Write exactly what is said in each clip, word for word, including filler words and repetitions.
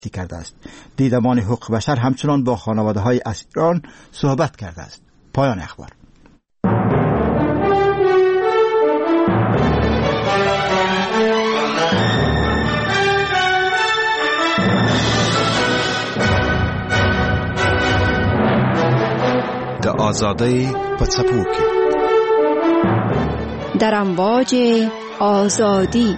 کرده است. دیدمان حقوق بشر همچنان با خانواده‌های اسیران صحبت کرده است. پایان اخبار. د آزادی په څپو کې در امواج آزادی.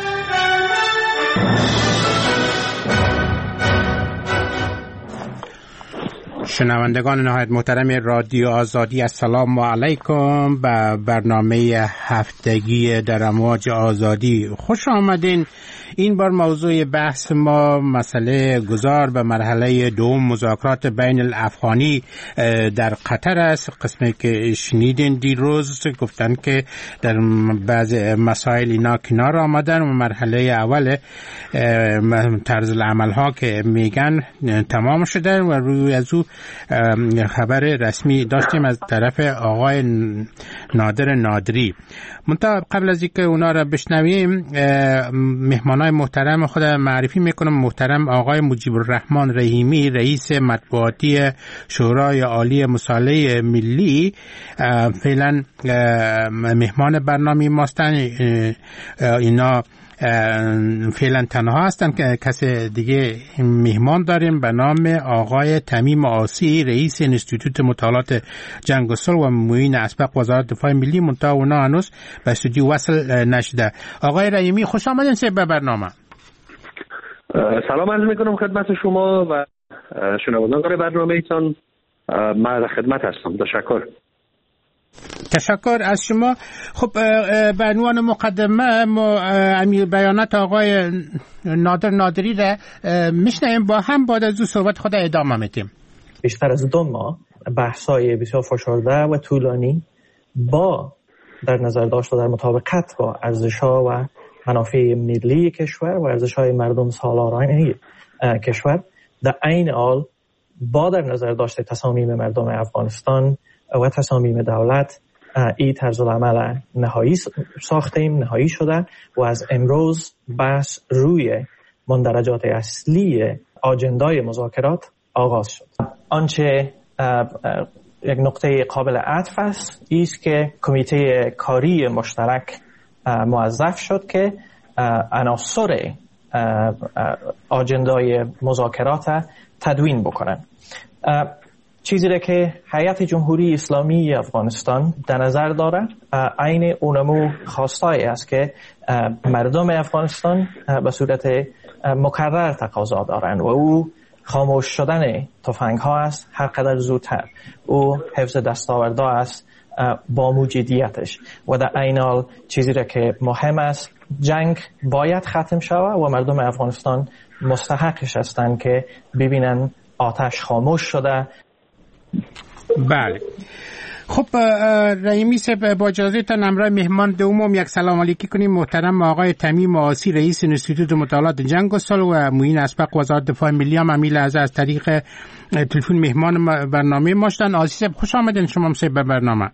شنوندگان نهایت محترم رادیو آزادی، السلام علیکم. به برنامه هفتگی در امواج آزادی خوش آمدین. این بار موضوع بحث ما مسئله گذار به مرحله دوم مذاکرات بین الافغانی در قطر است. قسمی که شنیدین دیروز گفتن که در بعض مسائل اینا کنار آمدن و مرحله اول طرز العمل ها که میگن تمام شده و روی از او خبر رسمی داشتیم از طرف آقای نادر نادری. منتها قبل از اینکه اونا را بشنویم مهمانای محترم خود معرفی میکنم. محترم آقای مجیب الرحمن رحیمی، رئیس مطبوعاتی شورای عالی مصالحه ملی، فعلا مهمان برنامه ماستن. اینا فعلا تنها هستن که کسی دیگه مهمان داریم به نام آقای تمیم آسی، رئیس انستیتوت مطالعات جنگ و صلح و معین اسبق وزارت دفاع ملی. منتها اونا هنوز به استودیو وصل نشده. آقای رحیمی خوش آمدین به برنامه. سلام عرض میکنم خدمت شما و شنوندگان برنامه ایتان. من در خدمت هستم. تشکر. تشکر از شما. خب به عنوان مقدمه ما بیانات آقای نادر نادری را میشنویم، با هم بعد از او صحبت خود ادامه میدیم. بیشتر از دو ماه بحث‌های بسیار فشرده و طولانی با در نظر داشته در مطابقت با ارزش‌ها و منافع ملی کشور و ارزش‌های مردم سالارانه کشور، در عین حال با در نظر داشته تصامیم مردم افغانستان و تصامیم دولت این طرز العمل نهایی ساختیم، نهایی شده و از امروز بحث روی مندرجات اصلی آجندای مذاکرات آغاز شد. آنچه یک نقطه قابل عطف است ایست که کمیته کاری مشترک موظف شد که عناصر آجندای مذاکرات تدوین بکنن. چیزی را که هیئت جمهوری اسلامی افغانستان در نظر داره عین اونمو خواستایی است که مردم افغانستان به صورت مکرر تقاضا دارند و او خاموش شدن تفنگ ها است هر قدر زودتر. او حفظ دستاوردها است با موجودیتش و در عین حال چیزی را که مهم است جنگ باید ختم شود و مردم افغانستان مستحقش هستند که ببینن آتش خاموش شده. بله. خب رحیمی صاحب با اجازهتان همراه مهمان دوم یک سلام علیکی کنیم. محترم آقای تمیم آسی، رئیس انستیتوت مطالعات جنگ و صلح و معین اسبق وزارت دفاع ملی هم امیل از از طریق تلفن مهمان برنامه ما شدن. آسی صاحب خوش آمدین شما صاحب به برنامه.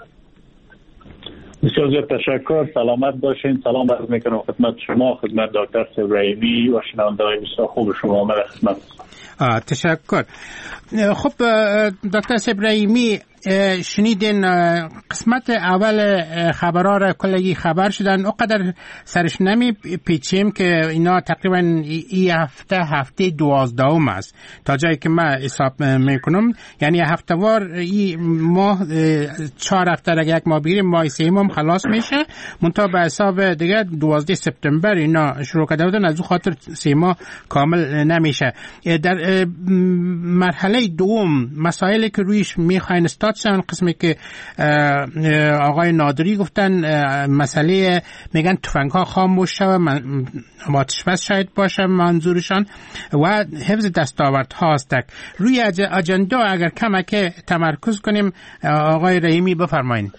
بسیار زیاد تشکر. سلامت باشین. سلام عرض میکنم خدمت شما، خدمت دکتر صاحب رحیمی و شنونده‌های بسیار خوب شما. من خدمت. تشکر. خب دکتر صاحب رحیمی، شنیدین قسمت اول خبرها را کلگی خبر شدن، اقدر سرش نمی پیچیم که اینا تقریبا ای هفته هفته دوازدهم است تا جایی که من حساب میکنم، یعنی هفته وار ای ماه چهار هفته را یک ماه بگیریم ماه سوم هم خلاص میشه. منتها به حساب دیگه دوازده سپتامبر اینا شروع کرده بودن، از اون خاطر سه ماه کامل نمیشه. در مرحله دوم مسائلی که رویش میخواین استاد شدن، قسمی که آقای نادری گفتن مسئله میگن تفنگ ها خاموش شود، آتش بس شاید باشه منظورشان و حفظ دستاورد هاست. روی اجندا اگر کمک تمرکز کنیم آقای رحیمی بفرمایید.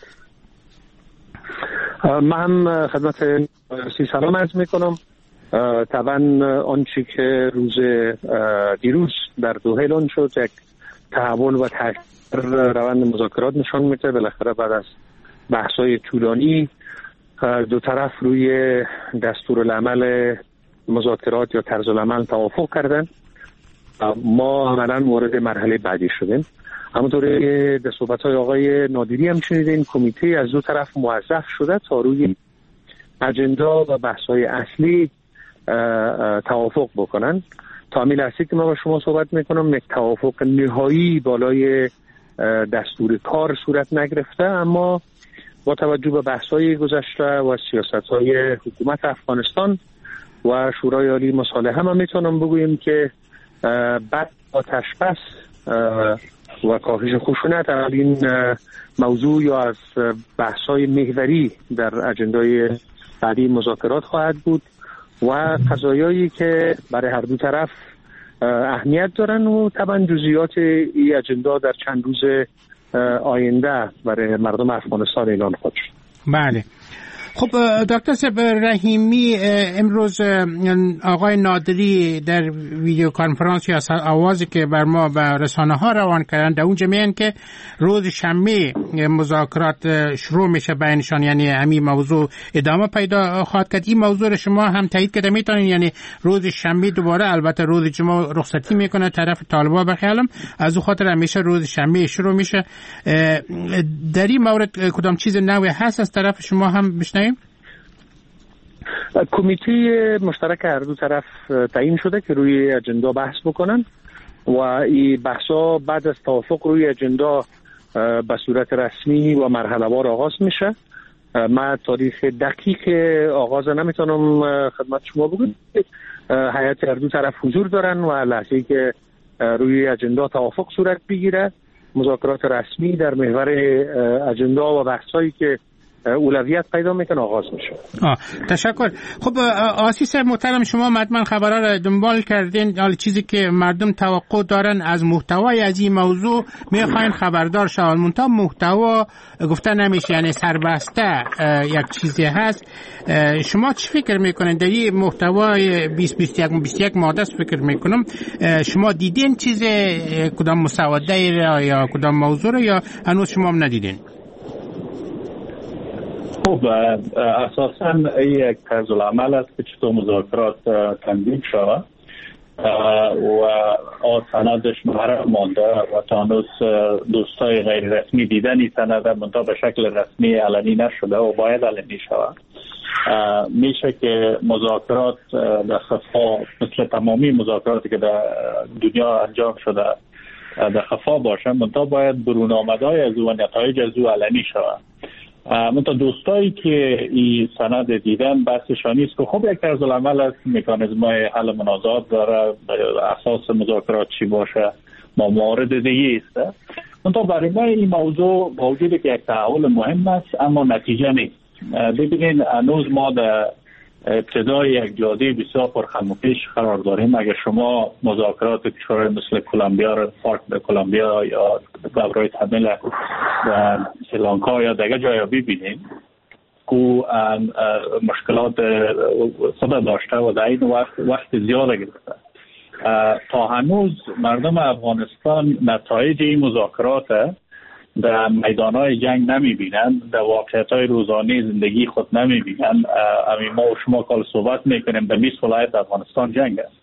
من هم خدمت سی سلام عرض میکنم. طبعا آنچه که روز دیروز در دوحه اعلان شد یک تحول و تغییر روند مذاکرات نشان میده. بالاخره بعد از بحث‌های طولانی دو طرف روی دستورالعمل مذاکرات یا طرز العمل توافق کردن. ما عملاً وارد مرحله بعدی شدیم. همونطوری که در صحبت‌های آقای نادری هم شنیدین، کمیته از دو طرف موظف شده تا روی اجندا و بحث‌های اصلی توافق بکنن. تا همین لحظه که ما با شما صحبت میکنم یک توافق نهایی بالای دستور کار صورت نگرفته، اما با توجه به بحث‌های گذشته و سیاست‌های حکومت افغانستان و شورای عالی مصالحه هم میتونم بگویم که بعد آتش بس و کاهش خشونت این موضوع یا از بحث‌های محوری در اجندای بعدی مذاکرات خواهد بود و قضایایی که برای هر دو طرف اهمیت دارن و طبعا جزئیات این اجندا در چند روز آینده برای مردم افغانستان اعلان خواهد شد. بله. خب دکتر صاحب رحیمی، امروز آقای نادری در ویدیو کانفرانس یا آوازی که بر ما و رسانه ها روان کردن در اونجا میگن که روز شنبه مذاکرات شروع میشه بینشان، یعنی همین موضوع ادامه پیدا خواهد کرد. این موضوع شما هم تایید کرده میتونین، یعنی روز شنبه دوباره، البته روز جمعه رخصتی میکنه طرف طالبان بخیالم، از اون خاطر همیشه روز شنبه شروع میشه. در این مورد کدام چیز نوی هست از طرف شما هم بشنویم؟ کمیته مشترک هر دو طرف تعیین شده که روی اجندا بحث بکنن و این بحثا بعد از توافق روی اجندا به صورت رسمی و مرحله‌وار آغاز میشه. من تاریخ دقیق آغاز نمیتونم خدمت شما بگم. هیئت هر دو طرف حضور دارن و لحظه‌ای که روی اجندا توافق صورت بگیره، مذاکرات رسمی در محور اجندا و بحثایی که اولویت پیدا میکنه آغاز میشه. آه تشکر. خب آسیس محترم، شما مطمئن خبرها را دنبال کردین. حال چیزی که مردم توقع دارن از محتوای از این موضوع میخواین خبردار شون، منتها محتوا گفته نمیشه، یعنی سربسته یک چیزی هست. شما چی فکر میکنین در این محتوای بیست بیست و یک بیست و یک ماده فکر میکنم؟ شما دیدین چیز کدام مسوده یا کدام موضوع را یا هنوز شما هم ندیدین؟ خب اساساً یک طرز العمل است که چطور مذاکرات تنظیم شود و سندش محرم مانده و تا هنوز دوستای غیر رسمی دیدن این سند منتها به شکل رسمی علنی نشده و باید علنی شود. میشه که مذاکرات در خفا مثل تمامی مذاکراتی که در دنیا انجام شده در خفا باشه، منتها باید برون آمدهای از او و نتایج از او علنی شود. منتها دوستایی که این سند دیدن بحثشان نیست که خب یک طرز العمل است، مکانیزم‌های حل منازعات داره، اساس مذاکرات چی باشه، ما موارد دیگه است. منتها برای ما این موضوع با وجودی که یک تحول مهم است اما نتیجه نیست. ببینید هنوز ما در ابتدای یک جاده بسیار پرخم و پیش قرار داریم. اگر شما مذاکرات کشورهای مثل کلمبیا را فرق به کلمبیا یا برای تمیل و سریلانکا یا دیگر جای ببینید که مشکلات خود داشته و در این وقت وقت زیاده گرفته، تا هنوز مردم افغانستان نتایج این مذاکرات در میدانهای جنگ نمی بینن، در واقعیت های روزانه زندگی خود نمی بینن. امی ما و شما کال صحبت میکنیم در بیست ولایت افغانستان جنگ است.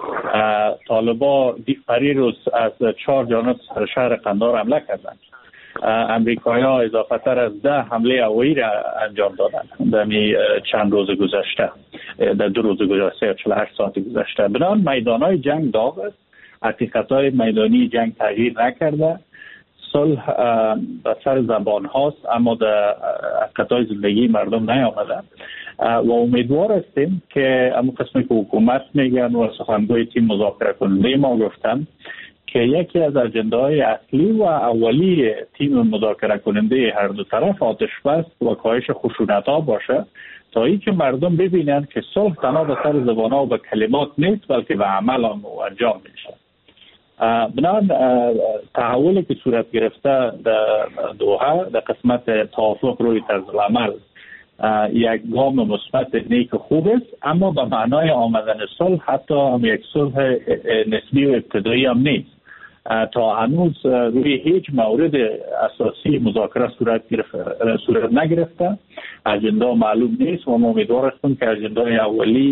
طالبا پری روز از چهار جانب سر شهر قندار حمله کردند. امریکایی ها اضافه تر از ده حمله هوایی را انجام دادند در چند روز گذشته، در دو روز گذشته چهل و هشت ساعت گذشته. بنابراین میدان های جنگ داغ است، حقیقت های میدانی جنگ تغییر نکرده. صلح به سر زبان هاست اما در حقیقت‌های زندگی مردم نیامده و امیدوار هستیم که همون قسمی که حکومت میگن و سخنگوی تیم مذاکره کننده ما گفتن که یکی از اجنده‌های اصلی و اولی تیم مذاکره کننده هر دو طرف آتش بس و کاهش خشونت‌ها باشه، تا اینکه مردم ببینن که صلح تنها به سر زبان‌ها و به کلمات نیست بلکه به عمل هم انجام میشه. بنابراین تحولی که صورت گرفته در دوحه در قسمت توافق روی طرز العمل یک گام مثبت نیک خوب است، اما به معنای آمدن صلح حتی هم یک صلح نسبی و ابتدایی هم نیست. تا هنوز روی هیچ مورد اساسی مذاکره صورت گرفته صورت نگرفته، اجندا معلوم نیست و ما امیدوار هستیم که اجندای اولی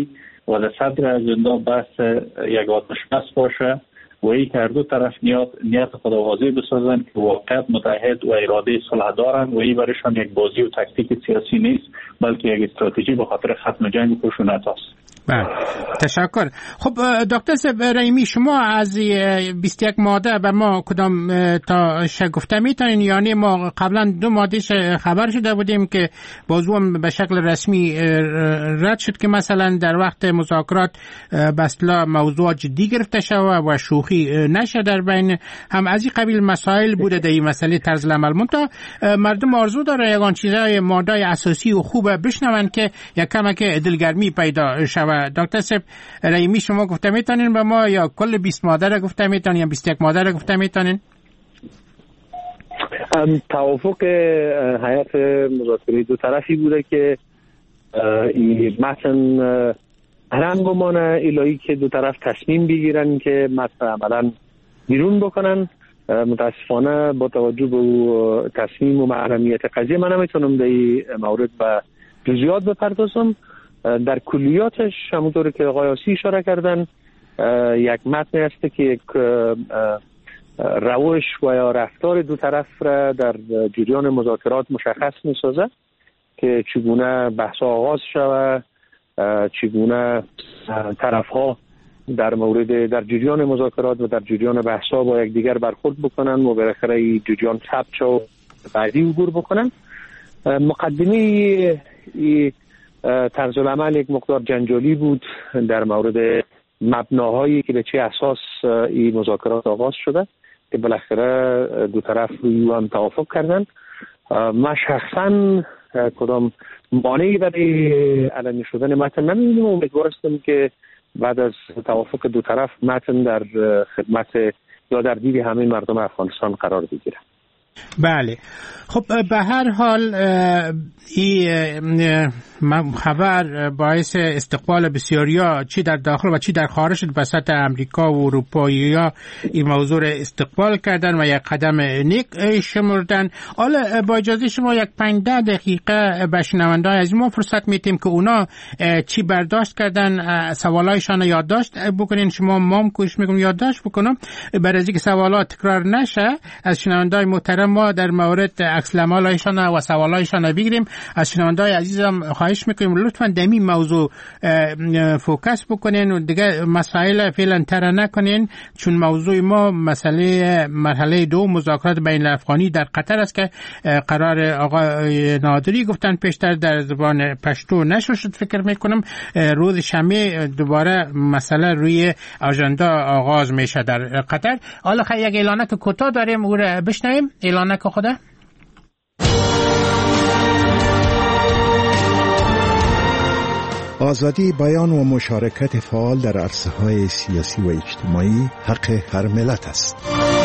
و در صدر اجندا بحث یک آتش بس باشه و این که هر دو طرف نیت نیت خود واضح بسازن که واقعیت متحد و اراده صلح دارن و این برایشان یک بازی و تاکتیک سیاسی نیست بلکه یک استراتژی به خاطر ختم جنگ و خشونت است. بله تشکر. خب دکتر صاحب رحیمی، شما از بیست و یک ماده به ما کدام تا شگفته میتونین؟ یعنی ما قبلا دو ماده خبر شده بودیم که موضوع به شکل رسمی رد شد که مثلا در وقت مذاکرات بسلا موضوع جدی گرفته شود و شوخی نشه در بین هم از این قبیل مسائل بوده در این مسئله طرز العمل. منتها مردم آرزو داره یگان چیزای ماده اساسی و خوبه بشنون که یک کمک دلگرمی پیدا شود. دکتر صاحب رحیمی، شما گفته میتونین به ما یا کل بیست ماده را گفته میتونین یا بیست و یک ماده را گفته میتونین؟ توافق هیئت مذاکره دو طرفی بوده که این متن رنگ بمانه الهی که دو طرف تصمیم بگیرن که متن عملا بیرون بکنن. متاسفانه با توجه به تصمیم و محرمیت قضیه من نمیتونم در این مورد به جزئیات بپردازم. در کلیاتش همونطور که آقای آسی اشاره کردن یک متن است که یک روش و یا رفتار دو طرف را در جریان مذاکرات مشخص می‌سازد که چگونه بحث آغاز شود، چگونه طرف‌ها در مورد در جریان مذاکرات و در جریان بحث‌ها با یکدیگر برخورد بکنن و بالاخره این جریان ثبت شد و بعدی عبور بکنن. مقدمه ای طرز العمل یک مقدار جنجالی بود در مورد مبناهایی که به چه اساس این مذاکرات آغاز شده که بالاخره دو طرف روی هم توافق کردن. من شخصا کدام مانعی برای علنی شدن متن نمی‌بینم و امیدوارم که بعد از توافق دو طرف متن در خدمت یا در دید همه مردم افغانستان قرار بگیره. بله خب به هر حال این خبر باعث استقبال بسیاریا چی در داخل و چی در خارج بساط امریکا و اروپایی ها این موضوع استقبال کردن و یک قدم نیک شمردن. حالا با اجازه شما یک پنج ده دقیقه به شنونده‌های از ما فرصت میتیم که اونا چی برداشت کردن، سوالایشان یادداشت بکنین. شما مام کوشش میکنم یادداشت بکنم برای اینکه سوالات تکرار نشه. از شنونده‌های محترم ما در مورد عکس العملایشان و سوالایشان بگیریم. از شنونده‌های عزیزم خواهش میکنیم لطفاً در این موضوع فوکس بکنین و دیگه مسائل فعلا تر نکنین، چون موضوع ما مسئله مرحله دو مذاکرات بین الافغانی در قطر است که قرار آقای نادری گفتن پیشتر در زبان پشتو نشر شد. فکر میکنم روز شنبه دوباره مسئله روی اجندا آغاز میشه در قطر. حالا خیلی یک اعلانک کوتاه داریم او را بشنویم. اعلانک خدا آزادی بیان و مشارکت فعال در عرصه‌های سیاسی و اجتماعی حق هر ملت است.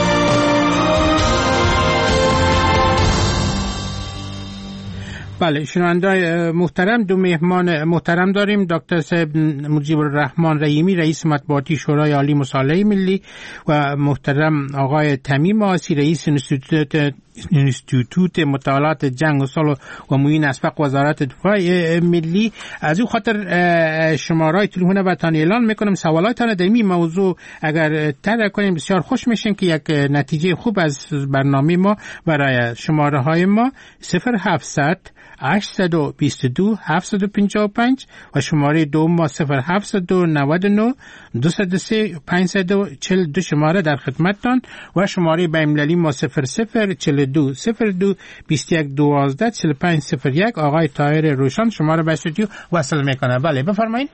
بله شنونده‌های محترم، دو مهمان محترم داریم. دکتر صاحب مجیب الرحمن رحیمی رئیس مطبوعاتی شورای عالی مصالحه ملی و محترم آقای تمیم آسی رئیس انستیتوت انستیتوت مطالعات جنگ و صلح و معین اسبق وزارت دفاع ملی. از این خاطر شماره‌های تلفن براتون اعلان میکنم. سوالاتتان در این موضوع اگر طرح کنیم بسیار خوش میشیم که یک نتیجه خوب از برنامه ما برای شماره‌های ما صفر هفتصد هشتصد و بیست و دو هفتصد و پنجاه و پنج و شماره دوم ما صفر هفتصد و نود و نه دویست و سه پانصد و چهل و دو شماره در خدمتتان و شماره بین‌المللی ما صفر صفر چهل و دو صفر دو بیست و یک دوازده چهل و پنج صفر یک. آقای طاهر روشن شماره به استودیو وصل میکنه. بله بفرمایید.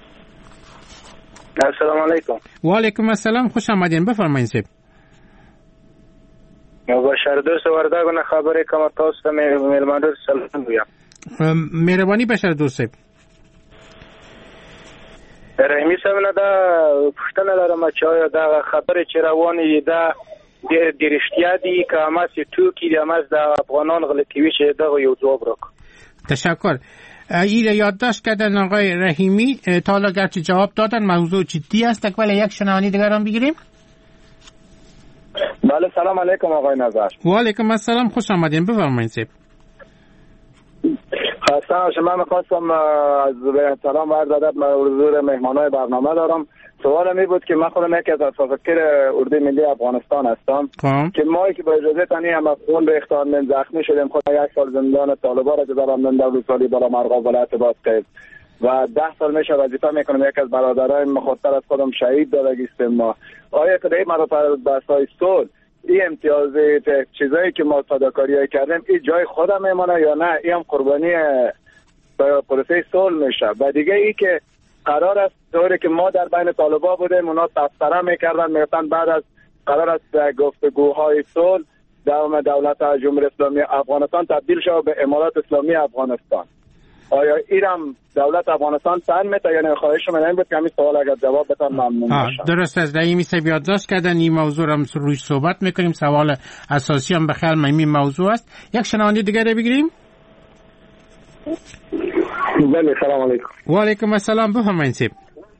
السلام علیکم. و علیکم السلام، خوش آمدین. بفرمایید سید. مباشر دوست ورداگونه خبری کم تاسو میلمانو سلام بگم. مهربانی بشر دوست. رحیمی صاحب نه دا پښتنه لرم چې آیا دا خبره چې روانه ده د رښتیا دي که هماس توکي د هماس د افغانان غلطي چې دغه یو جواب راک. تشکر. این یادداشت کردن آقای رحیمی. تا حالا گرچه جواب دادن موضوع جدی است ولی یک شنونده دیگر هم بگیریم. بله سلام علیکم آقای نظر. و علیکم السلام، خوش آمدین. بفرمایید. خواستم شما میخواستم از سلام و عرض ادب حضور مهمانای برنامه دارم. سوال می بود که من خودم یکی از اساتید اردوی ملی افغانستان هستم که ما که با اجازه تانی هم خون به اختار من زخمی شدیم، خود یک سال زندان طالبان را گذراندم من دولت سالی بالا مرغاب ولایت بادغیس و ده سال میشه وظیفه میکنم. یک از برادرای مخاطر از خودم شهید دادگیستیم. ما آیا کدای مرا پر بحث‌های صلح این امتیازی چیزایی که ما فداکاریای کردیم این جای خودم میمونه یا نه این هم قربانی پروسه صلح میشه؟ و دیگه ای که قرار است طوری که ما در بین طالبان بودیم اونا تفسیر میکردن میگفتن بعد از قرار است گفتگوهای صلح دوام دولت جمهوری اسلامی افغانستان تبدیل شود به امارات اسلامی افغانستان. آیا ایران دولت افغانستان تن میته یا نه؟ خواهش من این بود که همین سوال اگر جواب بدن ممنون باشم. درست از رئیمی صاحب یادداشت کردن این موضوع رو روش صحبت میکنیم. سوال اساسی هم بخیر این موضوع است. یک شنونده دیگه رو بگیریم. بله سلام علیکم. و علیکم السلام. بفرمایید سیب.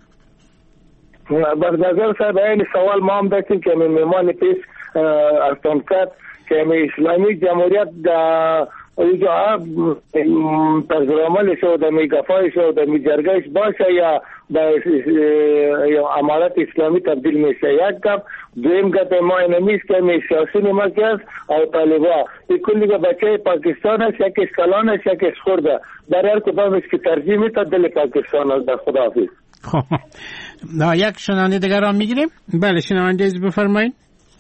بردازر صاحب این سوال ما هم داشتیم که مهمان پیش ارتون کرد که اسلامی جمهوریت اینجا پرزراملش و دمی گفایش و دمی جرگایش باشه یا یا امارت اسلامی تبدیل میشه. یک کم دویم گفت ما اینمیست که می سیاسی نمکی است او طالبا این کلی که بچه پاکستان است یکیش کلان است یکیش خورده در هر کدامش که ترجیح میتا دل پاکستان است. در خداحافظ. خب یک شنونده دیگر را میگیریم. بله شنونده از بفرمایید.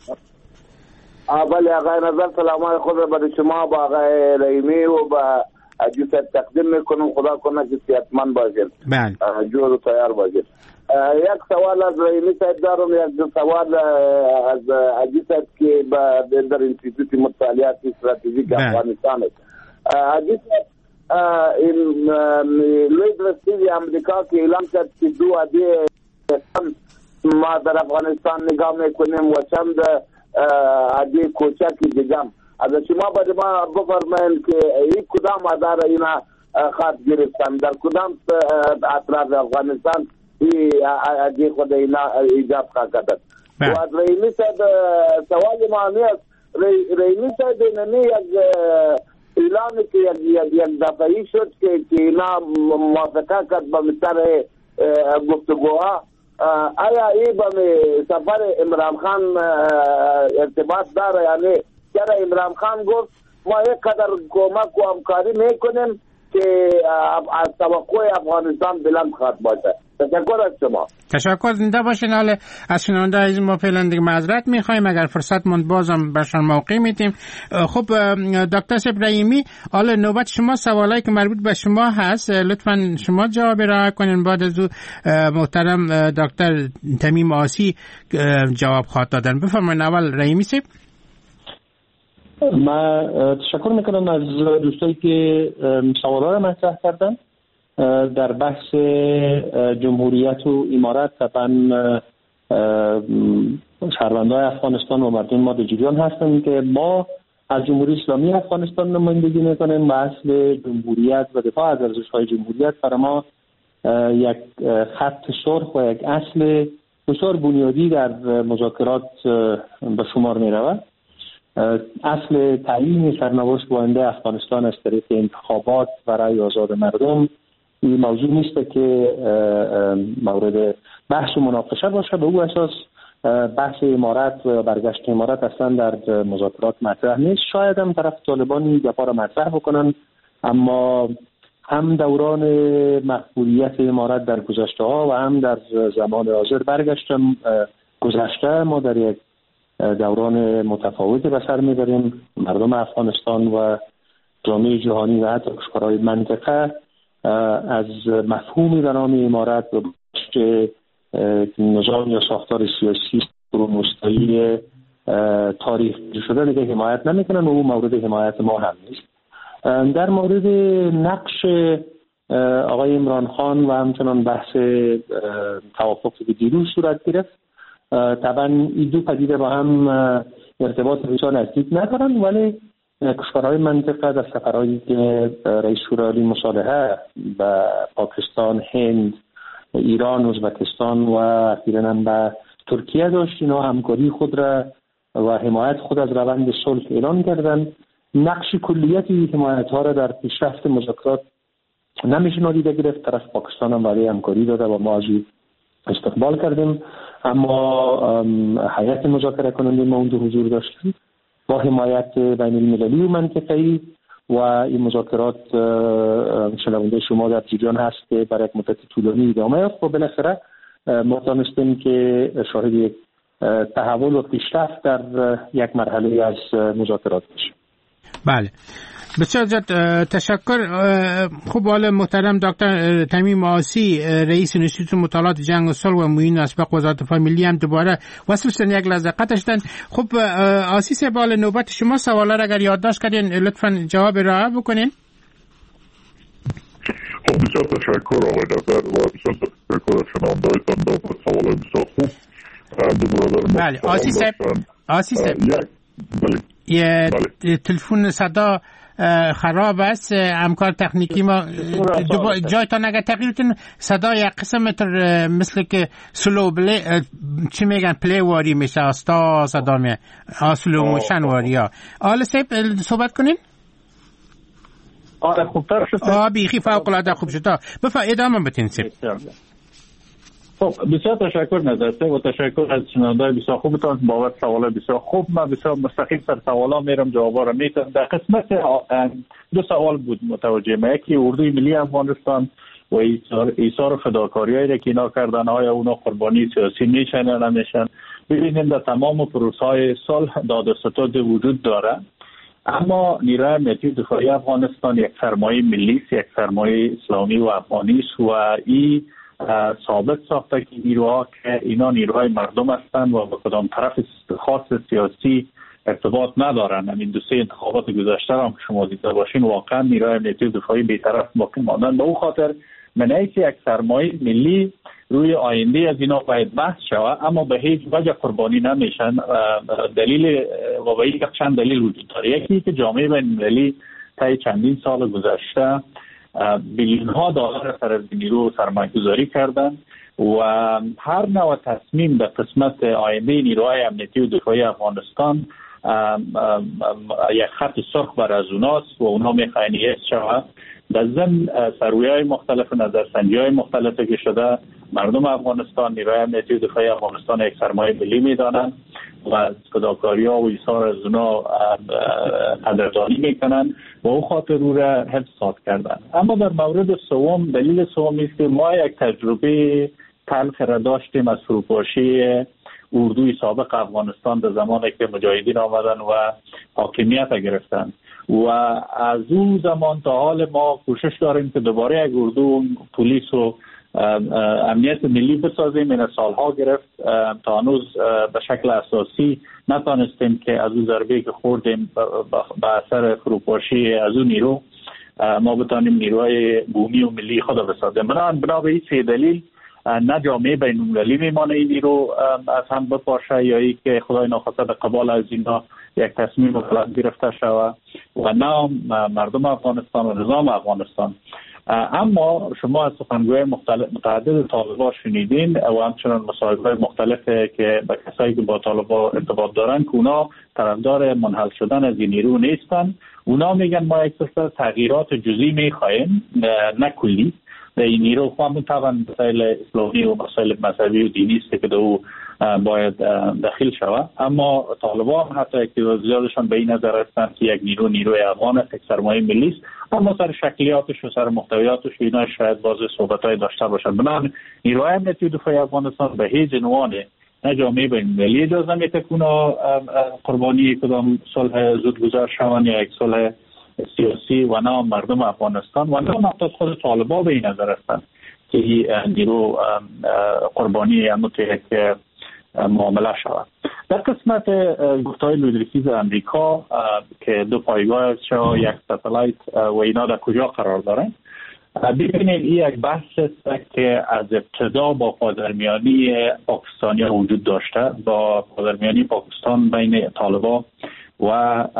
بله آقای نظر سلامای خود را برای شما با آقای رحیمی و با عجیب تقدیم میکنم. خدا کنه که صحتمند باشید. بله جور و تیار باشید. یک سوال از رحیمی صاحب دارم، یک سوال از عجیب صاحب که در انستیتوت مطالعات استراتژیک افغانستان است. عجیب صاحب این لوی درستیوی امریکا که اعلام کرد که دو عدیه ما در افغانستان نگاه میکنیم و چند عدیه کوچکی دیگم. از شما باید ما بفرمایید که این کدام اداره اینا خط گرفتن در کدام اطراف افغانستان این عدیه خود اینا ایجاب کردن. و از رئیمی صاحب سوال ما همیست رئیمی صاحب اینمی یک اعلانی که یک دفعی شد که اینا موافقه کرد با مصر گفتگوها. آیا این با سفر عمران خان ارتباط داره؟ یعنی چرا عمران خان گفت ما یک قدر کمک و همکاری میکنیم که از توقع افغانستان بلند خواهد باشه؟ تشکر از شما. تشکر. زنده باشین. حالا از شنونده عزیز ما فعلا دیگه معذرت میخوایم، اگر فرصت مند بازم برشان موقع میتیم. خب دکتر صاحب رحیمی، حالا نوبت شما، سوالایی که مربوط به شما هست لطفا شما جواب را کنین، بعد از او محترم دکتر تمیم آسی جواب خواهد دادن. بفرمایید اول رحیمی صاحب. من تشکر میکنم از دوستایی که سوالا را مطرح کردن. در بحث جمهوریت و امارت طبعا شهروندان افغانستان و مردم ما در جریان هستند که ما از جمهوری اسلامی افغانستان نمایندگی میکنیم و اصل جمهوریت و دفاع از ارزش‌های جمهوریت برای ما یک خط سرخ و یک اصل بسیار بنیادی در مذاکرات به شمار میرود. اصل تعیین سرنوشت آینده افغانستان از طریق انتخابات برای آزاد مردم این موضوع نیست که مورد بحث و مناقشه باشه. به او اساس بحث امارت و برگشت امارت اصلا در مذاکرات مطرح نیست. شاید هم طرف طالبان این گپا را مطرح بکنن، اما هم دوران مقبولیت امارت در گذشته ها و هم در زمان حاضر برگشت گذشته ما در یک دوران متفاوتی به سر میبریم. مردم افغانستان و جامعه جهانی و حتی کشورهای منطقه از مفهومی به نام امارت و نظام یا ساختار سیاسی رومستایی تاریخ شده دیگه حمایت نمیکنن و او مورد حمایت ما هم نیست. در مورد نقش آقای عمران خان و همچنان بحث توافقی که دیروز صورت گرفت، طبعا این دو پدیده با هم ارتباط بسیار نزدیک ندارن، ولی کشورهای منطقه در سفرهایی که رئیس شورای مصالحه به پاکستان، هند، ایران، ازبکستان و اخیراً هم به ترکیه داشت، اینا همکاری خود را و حمایت خود از روند صلح اعلان کردن. نقش کلیتی حمایت ها را در پیشرفت مذاکرات نمیشه نادیده گرفت. طرف پاکستان هم وعده همکاری داده و ما از او استقبال کردیم، اما هیئت مذاکره کننده ما اونجا حضور داشتیم با حمایت بین المللی و منطقه‌ای و این مذاکرات شنونده شما در جریان هست که برای یک مدت طولانی ادامه یافت و بالاخره ما دانستیم که شاهد یک تحول و پیشرفت در یک مرحله از مذاکرات بشیم. بله، بسیار زیاد تشکر. خب حالا محترم دکتر تمیم آسی، رئیس انستیتوت مطالعات جنگ و صلح و معین اسبق وزارت دفاع ملی هم دوباره وصل شدن، یک لحظه قطع شدن. خب آسی صاحب، حالا نوبت شما، سوالا را اگر یادداشت کردین لطفاً جواب ارائه بکنین. خب بسیار تشکر آقای دکتر و بسیار تشکر از شنونده‌هایتان بابت سوالات بسیار خوب. بله آسی صاحب، آسی صاحب یه تلفن صدا خراب است، همکار تکنیکی ما جایتان اگر تغییرتون صدا یک قسم مثل که سلو بلی چی میگن پلی واری میشه، استا صدا می سلو موشن واری ها. آل صاحب صحبت کنین. آره خوبتر شد. آه بیخی فوق العاده خوب شد. بفا ادامه بتین صاحب. خب بسیار تشکر نظرته و تشکر از شنونده‌های بسیار خوبتان بابت سوالات بسیار خوب. من بسیار مستقیم سر سوالا میرم، جوابا رو میتونم. در قسمت دو سوال بود متوجه ما، یکی اردوی ملی افغانستان و ایثار و فداکاری‌هایی را که اینا کردن، آیا اونا قربانی سیاسی میشن یا نمیشن. ببینیم در تمام پروسه‌های صلح داد و ستد وجود داره، اما نیروی امنیتی دفاعی افغانستان یک سرمایه ملی است، یک سرمایه اسلامی و افغانی است و این ثابت ساخته که نیروها که اینا نیروهای مردم هستند و به کدام طرف خاص سیاسی ارتباط ندارن. همین دو سه انتخابات گذشته هم که شما دیده باشین واقعا نیروهای امنیتی دفاعی بی‌طرف باقی ماندن. به اون خاطر من که یک سرمایه ملی روی آینده از اینا باید بحث شود، اما به هیچ وجه قربانی نمیشن. دلیل واقعی که چند دلیل وجود داره. یکی که جامعه بین‌المللی طی چندین سال گذشته بیلیون ها دلار سر از نیرو سرمایه گذاری کردن و هر نوع تصمیم به قسمت آینده نیروهای امنیتی و دفاعی افغانستان یک خط سرخ بر از اوناست و اونا میخواین حفظ شود. در ضمن سروی‌های مختلف و نظرسنجی‌های مختلفی که شده، مردم افغانستان نیروهای امنیتی و دفاعی افغانستان یک سرمایه ملی میدانند و فداکاری‌ها و ایثار از اونا قدردانی میکنن و او خاطر او را حفظ کردن. اما در مورد سوم، دلیل سوم است که ما یک تجربه تلخ را داشتیم از فروپاشی اردوی سابق افغانستان در زمانی که مجاهدین آمدن و حاکمیت گرفتن و از اون زمان تا حال ما کوشش داریم که دوباره یک اردو پلیس و امنیت ملی بسازیم. این سالها گرفت تا هنوز به شکل اساسی نتانستیم که از اون ضربه که خوردیم به اثر فروپاشی از اون نیرو ما بتانیم نیروهای بومی و ملی خود بسازیم. بنا به این سه دلیل نه جامعه بین المللی میمانه این نیرو از هم بپاشه یا ای که خدای ناخواسته به قبال از اینا یک تصمیم غلط گرفته شود و نه مردم افغانستان و نظام افغانستان. اما شما از سخنگوی مختلف متعدد طالبان شنیدین و همچنان مصاحبه‌های مختلف که با کسایی که با طالبان ارتباط دارن که اونا طرفدار منحل شدن از این نیرو نیستن. اونا میگن ما یک سری تغییرات جزئی میخوایم نه کلی در این نیرو. خواهم طبعا مسائل اسلامی و مسائل مذهبی و دینی است که دو باید داخل شود، اما طالبان حتی که زیادشان به این نظر هستند که یک نیرو نیروی افغان است، یک سرمایه ملی است، اما سر شکلیاتش و سر محتویاتش اینا شاید باز صحبت‌های داشته باشند. بنابراین نیروهای امنیتی و دفاعی افغانستان به هیچ عنوان نه جامعه بین‌المللی اجازه نمیده که اونا قربانی کدام صلح زودگذر شوند یا یک صلح سیاسی و نه مردم افغانستان و نه حتی خود طالبان به این نظر هستند که نیرو قربانی همون یک معامله شود. در قسمت گفتهای لودریکیز امریکا که دو پایگاه شو یک ساتلایت و اینا در کجا قرار دارن، ببینید این یک بحث است که از ابتدا با پادرمیانی پاکستانی وجود داشته، با پادرمیانی پاکستان بین طالبان و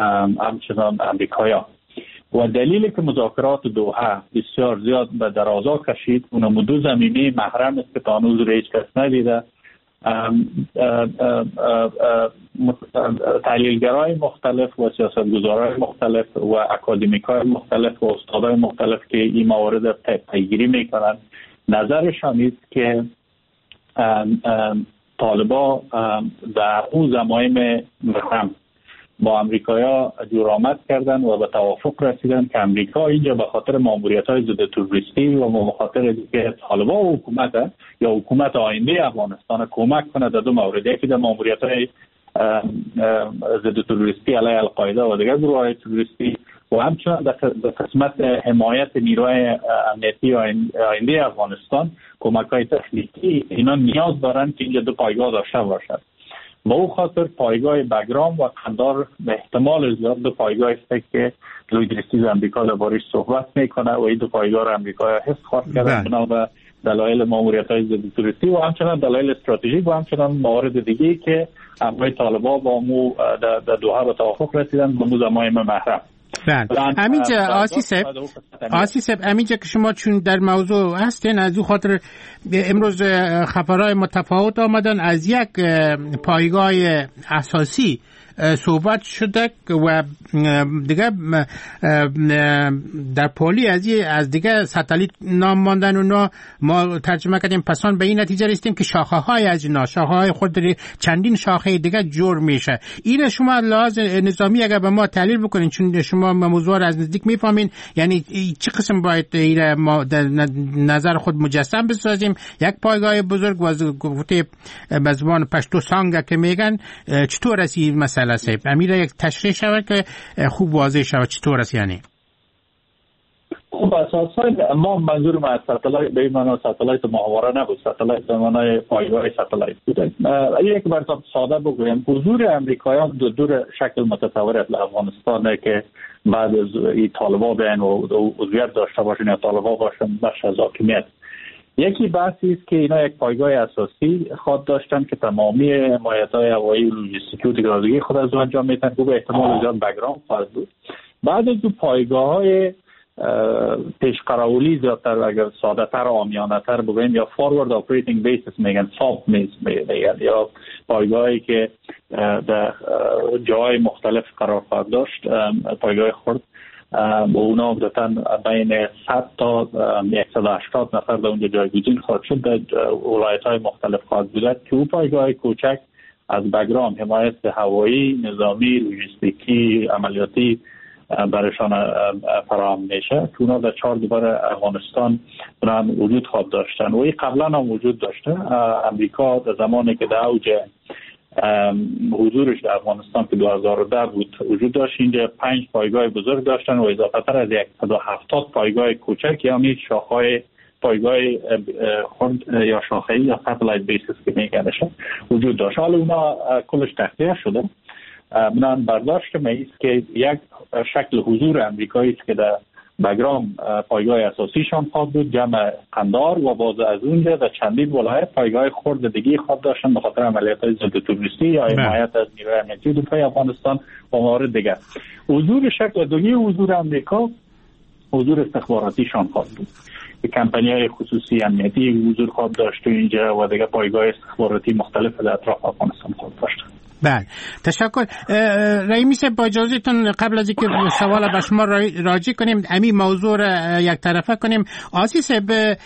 همچنان امریکایی‌ها و دلیلی که مذاکرات دوحه بسیار زیاد به درازا کشید اون دو زمینه محرم است که تا هنوز هیچ کس ندیده تحلیلگرای مختلف و سیاستگزارای مختلف و اکادمیکای مختلف و استادای مختلف که این موارد پیگیری میکنن نظرشان است که طالبا در اون زمایم مهم با امریکایا جورآمد کردن و به توافق رسیدن که امریکا اینجا به خاطر ماموریت‌های ضد تروریستی و به خاطر که طالبان و حکومت یا حکومت آینده افغانستان کمک کنه در دو مورد، یکی در ماموریت‌های ضد تروریستی علیه القاعده و دیگر گروه‌های تروریستی و همچنین در قسمت حمایت نیروهای امنیتی آینده افغانستان کمک‌های تکنیکی. اینا نیاز دارن که اینجا دو پایگاه داشته باشد. با او خاطر پایگاه بگرام و قندار به احتمال زیاد دو پایگاه است که لوید استیز امریکا دربارش صحبت میکنه و این دو پایگاه را امریکا حفظ خواهد کرد بنا به دلایل ماموریت‌های ضد تروریستی و همچنین دلایل استراتژیک و همچنین موارد دیگه که امروی طالبان با مو در دوحه به توافق رسیدن با مو زمایم محرم. همینجا آسی سب آسی سب همینجا که شما چون در موضوع هستین از او خاطر امروز خبرهای متفاوت آمدن از یک پایگاه اساسی صحبت شده و دیگه در پولی از از دیگه ستالیت نام ماندن اونا ما ترجمه کردیم پسان به این نتیجه رسیدیم که شاخه های از اینا شاخه های خود چندین شاخه دیگه جور میشه. این شما لحاظ نظامی اگر به ما تحلیل بکنین چون شما موضوع را از نزدیک میفهمین، یعنی چه قسم باید این ما در نظر خود مجسم بسازیم؟ یک پایگاه بزرگ و گفته به زبان پشتو سانگ که میگن چطور است مثلا سیب امیر یک تشریح شود که خوب واضح شود چطور است؟ یعنی خب اساسا ما منظور ما از ستالایت به این معنا ستالایت ماهواره نبود، ستالایت به معنای پایگاه ستالایت بود. یک برتاب ساده بگویم حضور امریکایان دو دور شکل متطور در افغانستان که بعد از این طالبان بیان و عضویت داشته باشن یا طالبان باشن بخش از حاکمیت. یکی بحثی است که اینا یک پایگاه اساسی خود داشتن که تمامی حمایت‌های هوایی و لوجستیکی و دیگرگی خود از انجام میدن که به احتمال زیاد بگرام خواهد بود. بعد از دو پایگاه‌های پیشقراولی زیادتر اگر ساده‌تر و عامیانه‌تر بگویم یا فوروارد آپریتینگ بیسیس میگن ساب میز میگن یا پایگاهی که در جای مختلف قرار خواهد داشت پایگاه خرد با اونا عمدتاً بین صد تا صد و هشتاد نفر در اونجا جایگزین خواهد شد در ولایت‌های مختلف خواهد بود که او پایگاه کوچک از بگرام حمایت هوایی، نظامی، لوجستیکی، عملیاتی برایشان فراهم میشه که اونا در چهار دیوار افغانستان دارن وجود خواهد داشتن و این قبلا هم وجود داشته. امریکا در زمانی که در اوج حضورش در افغانستان که دو هزار و ده بود وجود داشت اینجا پنج پایگاه بزرگ داشتن و اضافه تر از صد و هفتاد پایگاه کوچک یا می شاخهای پایگاه خرد یا شاخه‌ای یا ساتلایت بیسیس که میگنشن وجود داشت. حالا اونا کلش تخلیه شده. من برداشت که میست که یک شکل حضور امریکایی است که در بگرام پایگاه اساسیشان خواهد بود، جمع قندار و باز از اونجا در چندین ولایت پایگاه خرد دیگه خواهد داشتن به خاطر عملیات‌های ضد تروریستی یا حمایت از نیروهای امنیتی دفاعی افغانستان و موارد دیگر. حضور شکل دومی حضور امریکا حضور استخباراتیشان خواهد بود. کمپانی‌های خصوصی امنیتی حضور خواهد داشت اینجا و دیگر پایگاه استخباراتی مختلف در اطراف افغانستان خواهد داشت. بله تشکر. رئیمی صاحب با اجازهتون قبل از اینکه سوال به شما راجع کنیم همین موضوع را یک طرفه کنیم، آسی صاحب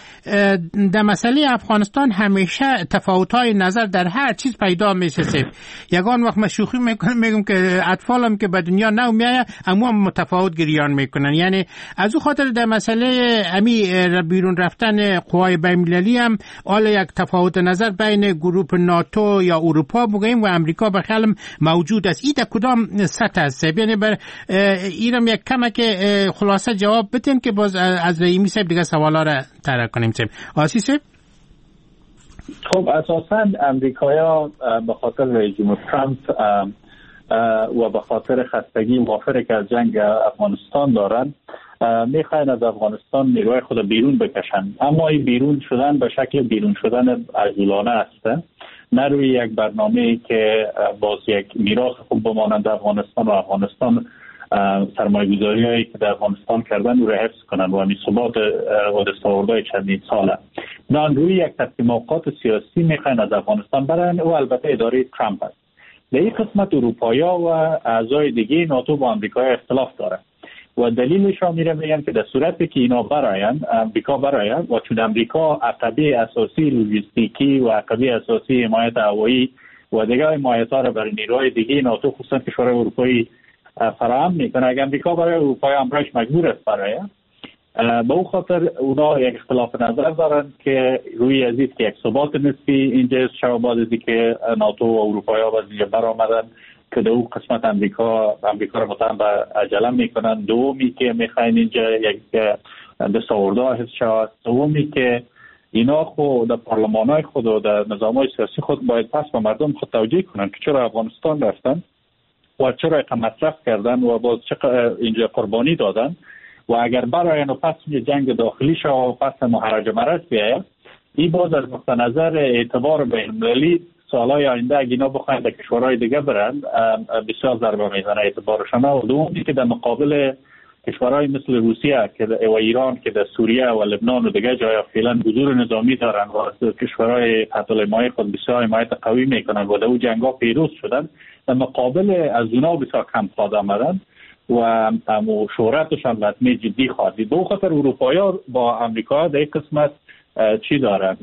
در مسئله افغانستان همیشه تفاوت‌های نظر در هر چیز پیدا میشه صاحب. یگان وقت من شوخی میکنم میگم که اطفالم که به دنیا نو میایه اما متفاوت گریان میکنن، یعنی از او خاطر در مسئله امی بیرون رفتن قوای بین‌المللی هم حالا یک تفاوت نظر بین گروه ناتو یا اروپا بگیم و امریکا خیلی موجود است. این در کدام سطح است؟ یعنی بر اینم یک کمه که خلاصه جواب بدین که باز از رئیمی صاحب دیگه سوالا را طرح کنیم. صاحب آسی صاحب خب اساساً امریکایا به خاطر رئیس جمهور ترامپ و به خاطر خستگی موافقه که از جنگ افغانستان دارن میخواین از افغانستان نیروی خود بیرون بکشن، اما این بیرون شدن به شکل بیرون شدن عجولانه است، نه روی یک برنامه‌ای که باز یک میراث خوب بمانند افغانستان و افغانستان سرمایه‌گذاری‌هایی که در افغانستان کردن رو حفظ کنن و ثبات و دستاوردهای چندین ساله. نان روی یک ترتیب موقعات سیاسی میخواین از افغانستان برن و البته اداره ترامپ است. در این قسمت اروپایا و اعضای دیگه ناتو با امریکا اختلاف داره و دلیلش را میره میگن که در صورتی که اینا براین امریکا براین و چون امریکا عقبه اساسی لوجستیکی و عقبه اساسی حمایت هوایی و دیگه حمایت‌ها را برای نیروهای دیگه ناتو خصوصا کشورهای اروپایی فراهم میکنه، اگر امریکا برای اروپای امرش مجبور است براین، به اون خاطر اونا یک اختلاف نظر دارن که روی عزیز که یک ثبات نسبی اینجا شما بعد از اینکه ناتو و اروپایا باز اینجا برآمدن که در اون قسمت امریکا امریکا رو متهم به عجله میکنن، دومی که میخواین اینجا یک دستاوردها حفظ شود، دومی که اینا خود در پارلمانای خود و در نظامهای سیاسی خود باید پس به مردم خود توجیه کنن که چرا افغانستان رفتن و چرا اقا مصرف کردن و باز چقدر اینجا قربانی دادن و اگر براین و پس جنگ داخلی شد و پس محرج مرج بیاید، این باز از نقطه نظر اعتبار بین المللی سالهای آینده اگه اینا بخواین در کشورهای دیگه برن بسیار ضربه میزنه اعتبارشان. و دومی که در مقابل کشورهای مثل روسیه که و ایران که در سوریه و لبنان و دیگه جای فعلا حضور نظامی دارن و کشورهای تحت حمایت خود بسیار حمایت قوی میکنن و در اون جنگ‌ها پیروز شدن، در مقابل از اونا بسیار کم خواهد آمدن و امو شهرتشان لطمه جدی خواهد دید. به خاطر اروپایا با امریکا در این قسمت چی داره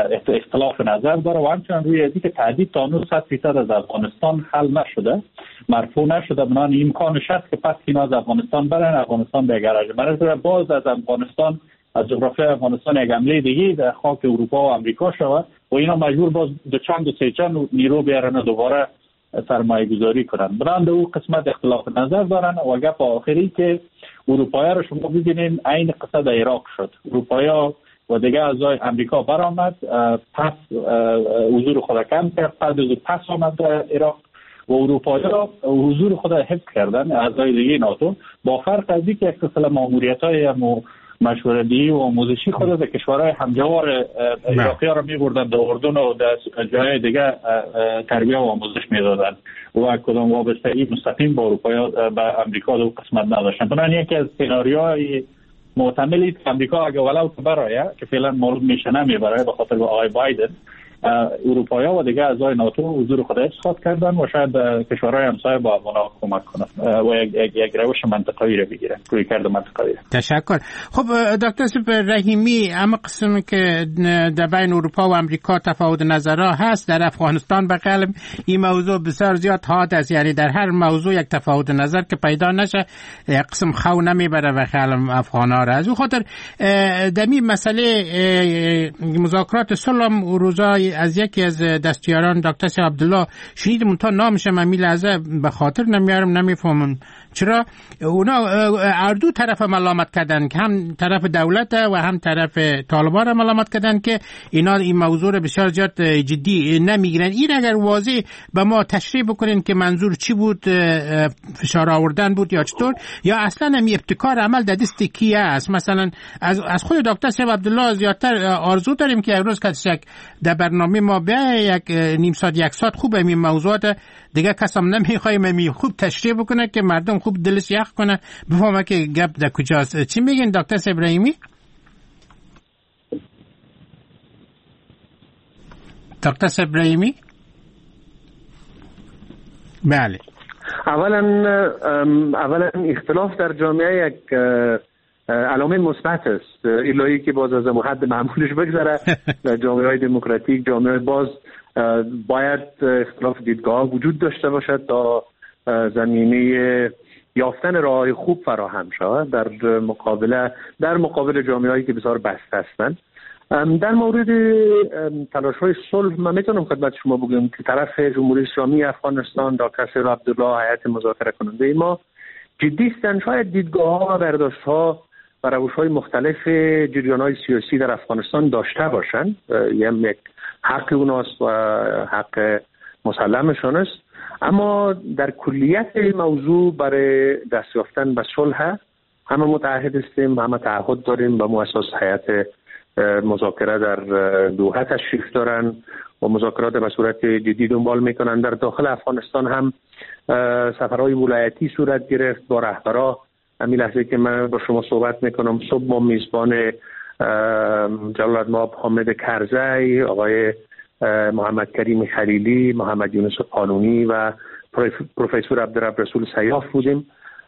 اختلاف نظر داره و همچنان روی ازی که تهدید تا نو صد فیصد از افغانستان حل نشده، مرفوع نشده، بنان امکانش هست که پس اینا از افغانستان برن، افغانستان به گراج برن، باز از افغانستان از جغرافی افغانستان یک حمله دیگه در خاک اروپا و امریکا شود و اینا مجبور باز دو چند و سه چند نیرو بیارن و دوباره سرمایه گذاری کنن. برند او قسمت اختلاف نظر دارن و گپ آخری که اروپایا رو شما ببینین عین قصه در عراق شد. اروپایا و دیگه اعضای امریکا برآمد، پس حضور خود کم کرد، بعد از پس آمد در عراق و اروپایا حضور خود حفظ کردن اعضای دیگه ناتو، با فرق از اینکه یک سلسله ماموریت‌های مشورتی و آموزشی خود در کشورهای همجوار عراقی‌ها را می‌بردن در اردن و در جای دیگه تربیت و آموزش می‌دادن و کدام وابستگی مستقیم با اروپا به امریکا دو قسمت نداشتن. بنابراین یکی از سناریوهای محتملی که امریکا اگه ولو برای که فعلا معلوم میشه نمیبره به خاطر آقای بایدن، اروپایا و دیگه اعضای ناتو حضور خود اثبات کردن و شاید کشورهای همسایه با افغان‌ها کمک کنن و یک یک, یک روش منطقه‌ای رو بگیرن، روی کرده منطقه‌ای. تشکر. خب دکتر سپر رحیمی، اما قسمی که در بین اروپا و امریکا تفاوت نظرها هست در افغانستان به قلم این موضوع بسیار زیاد حاد است، یعنی در هر موضوع یک تفاوت نظر که پیدا نشه یک قسم خو نمیبره و قلم افغان‌ها را. از اون خاطر در این مسئله مذاکرات صلح و روزای از یکی از دستیاران دکتر سید عبدالله شنیدم اون تا نامش من می لحظه به خاطر نمیارم، نمیفهمم چرا اونا هر دو طرف ملامت کردن که هم طرف دولت و هم طرف طالبان را ملامت کردن که اینا این موضوع بسیار زیاد جدی نمیگیرن. این اگر واضح به ما تشریح بکنین که منظور چی بود، فشار آوردن بود یا چطور، یا اصلا هم ابتکار عمل در دست کی است؟ مثلا از از خود دکتر سید عبدالله زیادتر آرزو داریم که امروز کسی در برنامه ما به یک نیم ساعت یک ساعت خوب این موضوعات دیگه کسام نمیخوایم می خوب تشریح بکنه که مردم خوب دلش یخ کنه بفهمه که گپ در کجاست. چی میگین دکتر ابراهیمی؟ دکتر ابراهیمی؟ بله. اولا اولا اختلاف در جامعه یک علامه مثبت است، الهی که باز از حد معمولش بگذره. در جامعه های دموکراتیک، جامعه باز باید اختلاف دیدگاه وجود داشته باشد تا زمینه یافتن راه خوب فراهم شود در مقابله در مقابل جامعه‌ای که بسیار بسته هستند. در مورد تلاش‌های صلح من میتونم خدمت شما بگم که طرف جمهوری اسلامی افغانستان دکتر سید عبدالله هیئت مذاکره کننده ما جدی هستند. شاید دیدگاه‌ها و برداشت‌ها و روش‌های مختلف جریان‌های سیاسی در افغانستان داشته باشند، یعنی یک حق اوناست و حق مسلمشان است، اما در کلیت موضوع برای دست یافتن به صلح همه متعهد هستیم، همه تعهد داریم، به مؤسسات هیئت مذاکره در دوحه تشریف دارن و مذاکرات به صورت جدی دنبال میکنن. در داخل افغانستان هم سفرهای ولایتی صورت گرفت با رهبرا. همین لحظه که من با شما صحبت میکنم صبح ما میزبان جلال مآب حامد کرزی، آقای محمد کریم خلیلی، محمد یونس قانونی و پروفسور عبدالرب رسول سیاف بودیم.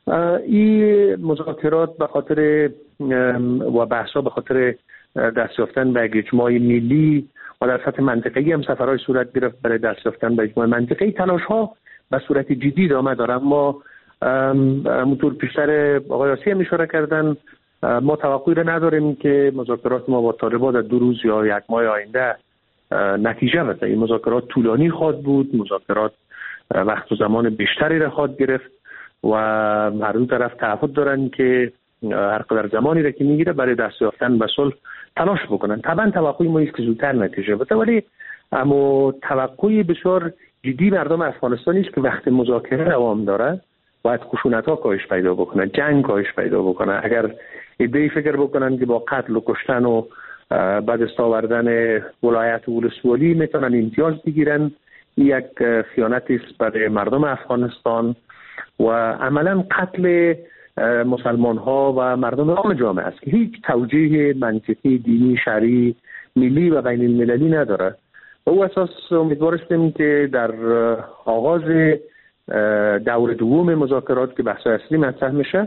این مذاکرات به خاطر و بحثا به خاطر دست یافتن به اجماع ملی و در سطح منطقه‌ای هم سفرهای صورت گرفت برای دست یافتن به اجماع منطقه‌ای. تلاش‌ها به صورت جدی ادامه داره، اما همونطور پیشتر آقای آسی هم اشاره کردن، ما توقعی را نداریم که مذاکرات ما با طالبان در دو روز یا یک ماه آینده نتیجه بده. این مذاکرات طولانی خواهد بود، مذاکرات وقت و زمان بیشتری را خواهد گرفت و هر دو طرف تعهد دارن که هر قدر زمانی را که میگیره برای دست یافتن به صلح تلاش بکنن. طبعا توقعی ما است که زودتر نتیجه بده، ولی اما توقعی بسیار جدی مردم افغانستان است که وقت مذاکره دوام داره باید خشونت‌ها کاهش پیدا بکنه، جنگ کاهش پیدا بکنه. اگر ایده فکر بکنن که با قتل و کشتن و بعد از آوردن ولایت ولسوالی میتونن امتیاز بگیرن، یک خیانت است برای مردم افغانستان و عملا قتل مسلمان ها و مردم عام جامعه است که هیچ توجیه منطقی دینی شرعی ملی و بین المللی نداره. او اساس امیدوار هستیم که در آغاز دور دوم مذاکرات که بحث اصلی مطرح میشه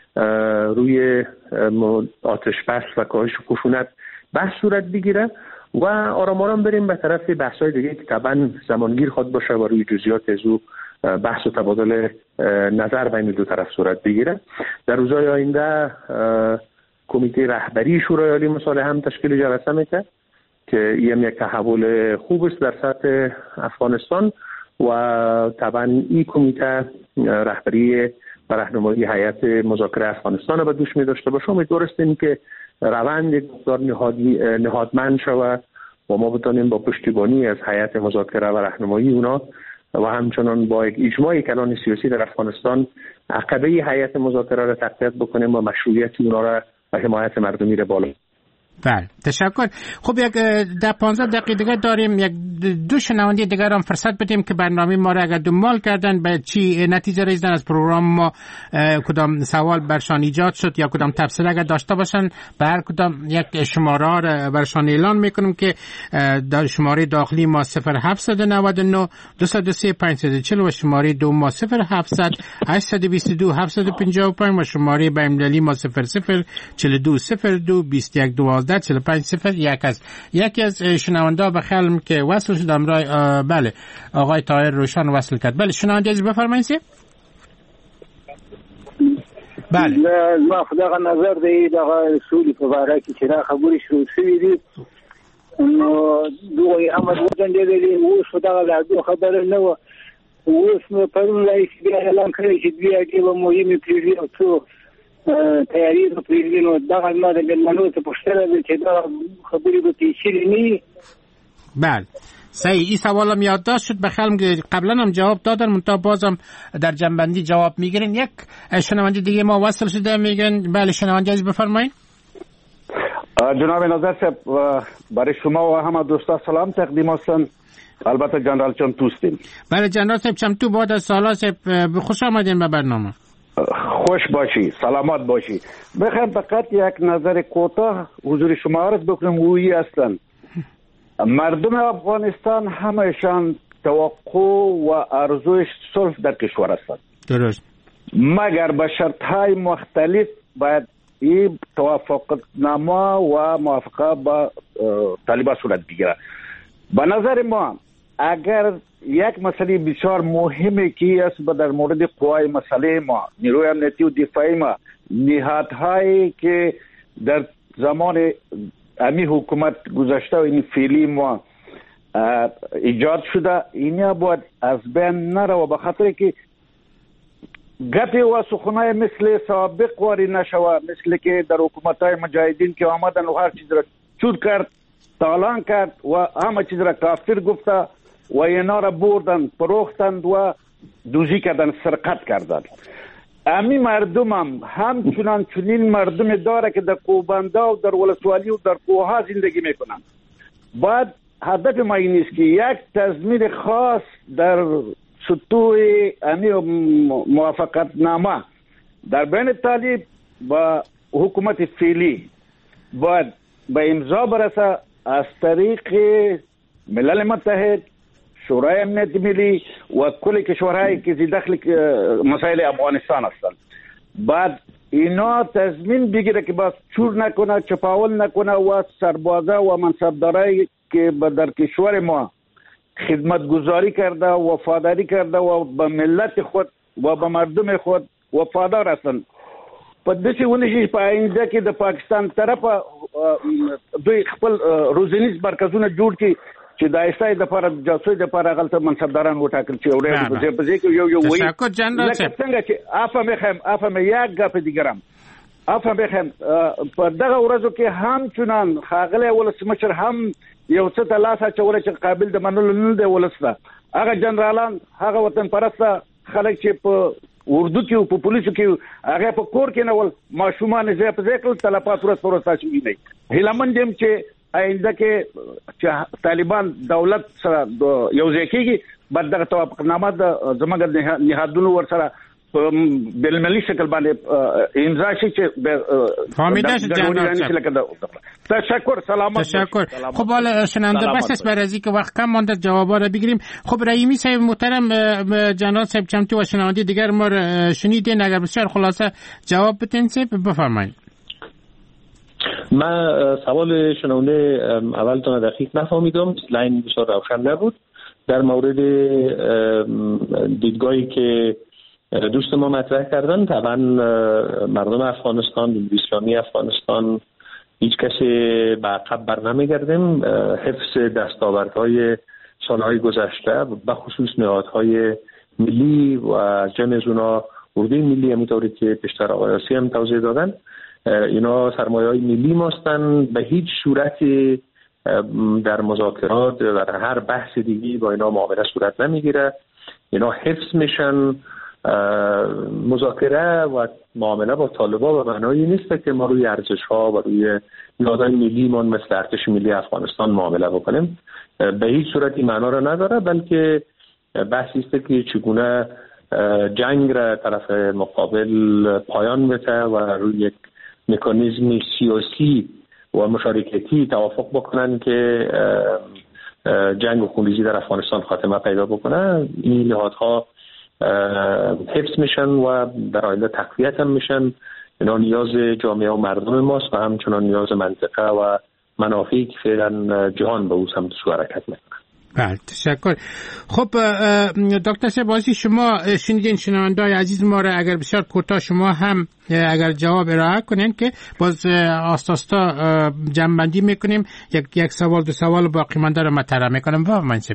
روی آتش بس و کاهش خشونت بحث صورت بگیره و آرام آرام بریم به طرف بحث‌های دیگه که طبعا زمانگیر خواهد باشه و روی جزئیات از او بحث و تبادل نظر بین دو طرف صورت بگیره. در روزهای آینده کمیته رهبری شورای عالی مصالحه هم تشکیل جلسه میشه که این یک تحول خوب است در سطح افغانستان و طبعا این کمیته رهبری و راهنمایی هیئت مذاکره افغانستان را به دوش می داشته باشه. امیدوار هستیم که روند گفتار نهادمند شود و ما بتانیم با پشتیبانی از هیئت مذاکره و راهنمایی اونا و همچنان با یک اجماع کلان سیاسی در افغانستان عقبه هیئت مذاکره را تقویت بکنیم و مشروعیت اونا را و حمایت مردمی را بالا. بله تشکر. خب یک ده پانزده دقیقه دیگه داریم، یک دو شنونده دیگر هم فرصت بدیم که برنامه ما را اگر دنبال کردن به چی نتیجه رسیدن از پروگرام ما، کدام سوال برشان ایجاد شد یا کدام تفسیر اگر داشته باشن به هر کدام یک شماره را برشان اعلان میکنم که در شماره داخلی ما صفر هفت نه نه دو صفر سه پنج چهار و شماره دو ما صفر هفت هشت دو دو هفت پنج پنج و شماره بین‌المللی ما صفر صفر چهار دو صفر دو بیست و یک دوازده چهل و پنج صفر یک از یکی از شنونده به خلم که وصل شد امرای بله آقای طاهر روشن وصل کرد. بله شنونده از بفرمایید. بله ما خدای نظر دی دغه رسول مبارک چې را خبرې شروع شوې دي نو دوی احمد وطن دی دی اوس دغه لا دوه خبره نه و اوس نو پرون رئیس بیا اعلان کړی چې بیا کې به مهمه پیری او څو تیاری د پیرینو دغه ما د منو ته پښتنه چې دا خبرې به تیشری نی. بله صحیح. این سوالم یادداشت شد به خلم که قبلا هم جواب دادن منتها بازم در جنبندی جواب میگیرین. یک شنونده دیگه ما وصل شده میگن. بله شنونده عزیز بفرمایید. جناب ناظر صاحب برای شما و همه دوستا سلام تقدیم هستند. البته جنرال چمتو هستیم. بله جنرال صاحب چمتو بعد از سالا صاحب خوش آمدین به برنامه. خوش باشی، سلامت باشی. بخیر فقط یک نظر کوتاه حضور شما عرض بکنم اویی هستند. مردم افغانستان همهشان توقع و آرزوی صلح در کشور هستند. درست. مگر به شرط‌های مختلف باید این توافقنامه و موافقه با طالبان صورت بگیرد. به نظر ما اگر یک مسئله بسیار مهمی که است در مورد قوای مسئله ما، نیروی امنیتی و دفاعی ما، نهادهایی که در زمان امی حکومت گذشته و این فعلی ما ایجاد شده، اینا باید از بین نرو به خاطر که گپی و سخنای مثل سابق واری نشوه، مثل که در حکومت‌های مجاهدین که آمدن و هر چیز را چود کرد، تالان کرد و همه چیز را کافر گفته و اینا را بردن پروختند و دوزی کردن، سرقت کردند. امی مردم هم همچنان چنین مردم داره که در کوبنده و در ولسوالی و در کوها زندگی میکنند. باید هدف ما این است که یک تضمین خاص در سطوح امی موافقت نامه در بین طالب و حکومت فعلی باید به امضا برسه از طریق ملل متحد، شورای امنیت ملی و کل کشورهایی که داخل مسائل افغانستان هستند. بعد اینا تضمین بگیره که باز چور نکنه، چپاول نکنه و سربازه و منصبدارایی که در کشور ما خدمت گذاری کرده، وفاداری کرده و به ملت خود و به مردم خود وفادار هستند. په داسې ونشي په آینده کې د پاکستان طرفه دوی خپل روزنیز مرکزونه جوړ کړي چې د ایسای د لپاره د جاسوسۍ د لپاره غلطه منصبداران وټاکل چې اوري په ځای کې یو یو وایي لکه څنګه چې افهم خیم افهم یک غف دیګرام افهم خیم په دغه ورځو کې هم چنان خاغله ولسمشر هم یو څه د لاسه چوره چې قابل د منلو نه دی ولسته هغه جنرالان هغه وطن پرسته خلک چې په اردو کې او په پولیسو کې هغه په کور کې نه ول ماشومان زه په ځکه تلپات ورځ پر ورځ تاسو وینئ هیلمن دیم چې آینده کې چې طالبان دولت سره یو ځای کېږي بعد دغه توافقنامه د زموږ نهادونو ور سره بالملي شکل باندې امضا شي چې فهمیده شد جناب. تشکر سلامت تشکر. خب حالا شنونده بس است برای که وقت کم مانده جوابا رو بگیریم. خب رحیمی صاحب محترم، جناب صاحب چمتو و شنونده دیگر ما رو شنیدین، اگر بسیار خلاصه جواب بدین صاحب بفرمایید. من سوال شنونده اولتون دقیق نفهمیدم، لاین بسیار روشن نبود. در مورد دیدگاهی که دوست ما مطرح کردن، طبعا مردم افغانستان، جمهوری اسلامی افغانستان هیچ کسی به عقب بر نمیگردیم. حفظ دستاوردهای سالهای گذشته به خصوص نهادهای ملی و از جمع از اونا اردوی ملی، همونطوری که پیشتر آقای آسی هم توضیح دادن، اینا سرمایه‌های ملی ماستن. به هیچ صورتی در مذاکرات و در هر بحث دیگی با اینا معامله صورت نمیگیره. اینا حفظ میشن. مذاکره و معامله با طالبان به معنای نیست که ما روی ارزش‌ها و روی نهادهای ملیمون مثل ارتش ملی افغانستان معامله بکنیم. به هیچ صورت این معنا را نداره، بلکه بحثی است که چگونه جنگ را طرف مقابل پایان بده و روی یک مکانیزم سیاسی و مشارکتی توافق بکنن که جنگ و خونریزی در افغانستان خاتمه پیدا بکنه. این نهادها حفظ میشن و در آینده تقویت هم میشن. اینا نیاز جامعه و مردم ماست و همچنان نیاز منطقه و منافعی که فعلا جهان به او سمت سو حرکت میکنه. بله تشکر. خب دکتر سبازی، شما شنیدین شنونده‌های عزیز ما را، اگر بسیار کوتاه شما هم اگر جواب ارائه کنین که باز آستاستا جمع‌بندی میکنیم، یک یک سوال دو سوال باقی مانده رو مطرح میکنم. بفرمایید.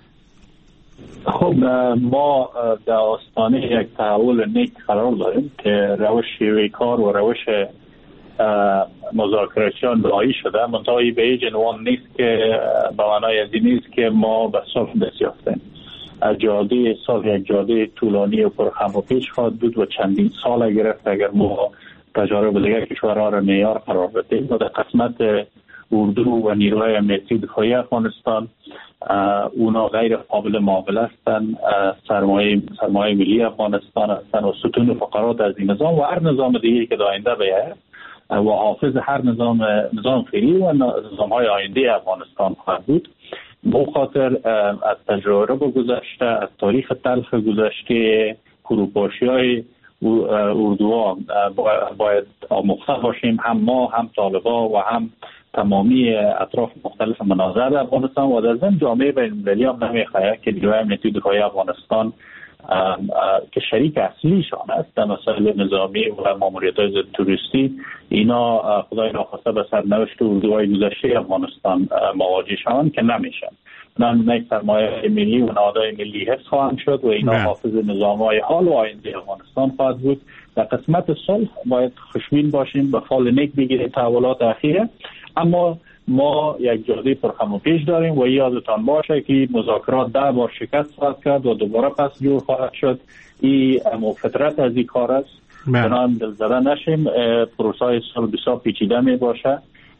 خب ما در آستانه یک تحول نیک قرار داریم که روش شیوه کار و روش مذاکراتیان رایی شده، منتها به هیچ عنوان نیست که به معنای از این نیست که ما به صلح دست یافتیم. جاده صلح یک جاده طولانی و پرخم و پیش خواهد بود و چندین سال گرفت اگر ما تجارب دیگر کشورها را معیار قرار بدیم. و در قسمت اردو و نیروهای امنیتی دفاعی افغانستان، اونا غیر قابل معامله هستند. سرمایه سرمایه ملی افغانستان هستند و ستون فقرات از این نظام و هر نظام دیگری که در آینده بیاید و حافظ هر نظام نظام فعلی و نظام‌های آینده افغانستان خواهد بود. به خاطر از تجربه گذشته، از تاریخ تلخ گذشته، فروپاشی‌های اردوها باید آموخته باشیم، هم ما هم طالبان و هم تمامی اطراف مختلف مناظر در افغانستان و در ضمن جامعه بین‌المللی هم نمیخواهد که نیروهای امنیتی دفاعی افغانستان که شریک اصلیشان است در مسائل نظامی و ماموریت‌های ضد تروریستی، اینا خدای ناخواسته به سرنوشت اردوهای گذشته افغانستان مواجه شوند که نمیشن. نه سرمایه ملی و نهادهای ملی حفظ خواهند شد و اینا حافظ نظام‌های حال و آینده افغانستان خواهد بود. در قسمت صلح باید خوشبین باشیم، به فال نیک بگیریم تحولات اخیره، اما ما یک جاده پرخم و پیش داریم و یادتان باشه که مذاکرات ده بار شکست خواهد کرد و دوباره پس جور خواهد شد. این فطرت از این کار است. بنابراین دلزده نشیم. پروسه صلح بسیار پیچیده می باشه